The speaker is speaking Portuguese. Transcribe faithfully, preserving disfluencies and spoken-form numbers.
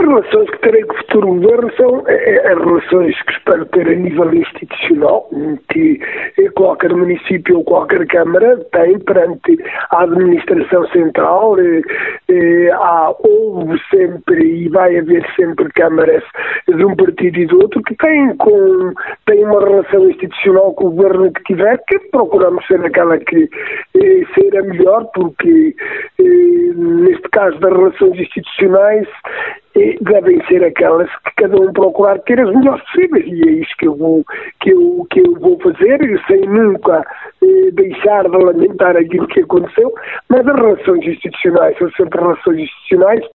relações que terei com o futuro governo são é, as relações que espero ter a nível institucional, que qualquer município ou qualquer Câmara tem perante a administração central. É, é, há, houve sempre e vai haver sempre câmaras de um partido e do outro que têm, com, têm uma relação institucional com o governo que tiver, que procuramos ser aquela que é, ser a melhor, porque é, neste caso das relações institucionais E devem ser aquelas que cada um procurar ter as melhores possíveis, e é isso que eu vou, que eu, que eu vou fazer, sem nunca eh, deixar de lamentar aquilo que aconteceu, mas as relações institucionais são sempre relações institucionais.